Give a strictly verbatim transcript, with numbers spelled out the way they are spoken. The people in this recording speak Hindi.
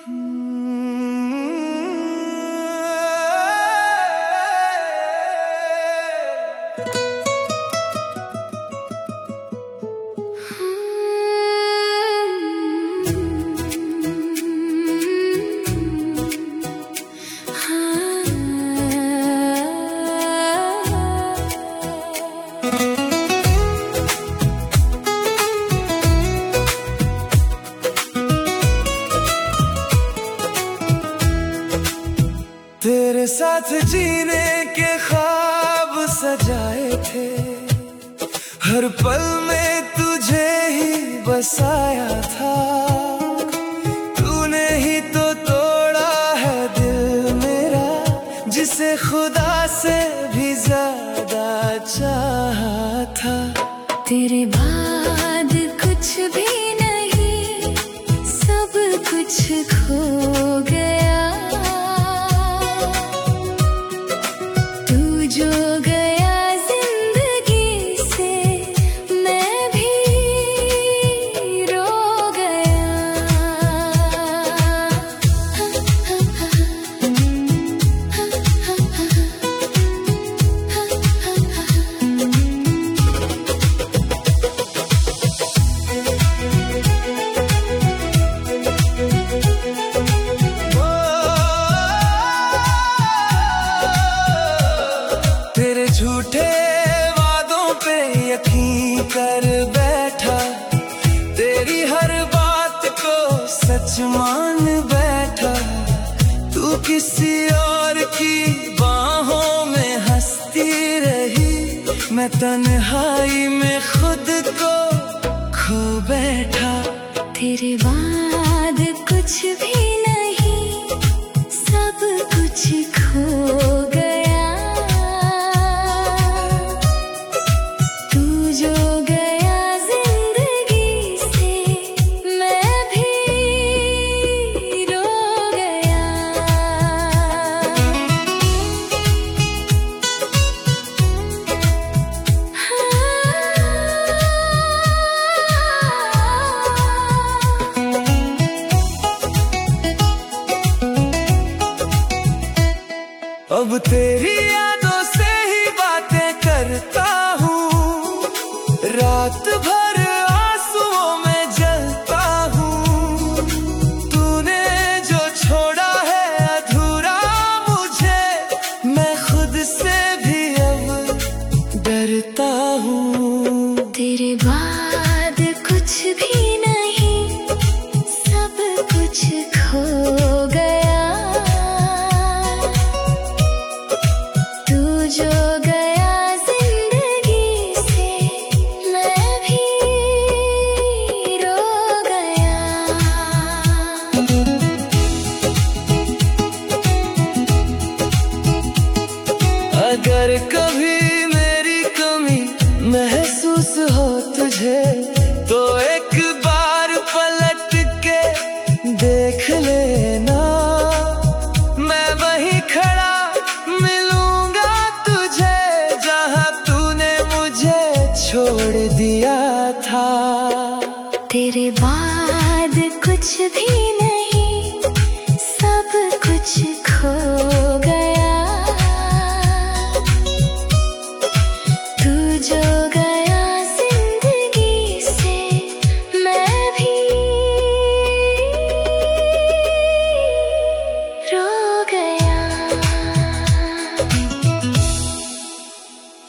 तेरे साथ जीने के ख्वाब सजाए थे, हर पल में तुझे ही बसाया था। तूने ही तो तोड़ा है दिल मेरा, जिसे खुदा से भी ज्यादा चाहा था। तेरे बाद कुछ भी नहीं, सब कुछ खो गया। जो गया जिंदगी से, मैं भी रो गया। तेरे झूठे वादों पे यकीन कर बैठा, तेरी हर बात को सच मान बैठा। तू किसी और की बाहों में हंसती रही, मैं तन्हाई में खुद को खो बैठा। तेरे बाद कुछ भी नहीं, सब कुछ खो गया। जो गया जिंदगी से, मैं भी रो गया। अब तेरी यादों से ही बातें करता हूँ, रात भर आंसुओं में जलता हूँ। तूने जो छोड़ा है अधूरा मुझे, मैं खुद से भी अब डरता हूँ। तेरे बाद कुछ भी नहीं, सब कुछ खो गया। तू जो गया जिंदगी से, मैं भी रो गया। अगर कभी मेरी कमी महसूस हो तुझे, तो एक बार पलट के देख लेना। मैं वहीं खड़ा मिलूंगा तुझे, जहां तूने मुझे छोड़ दिया था। तेरे बाद कुछ भी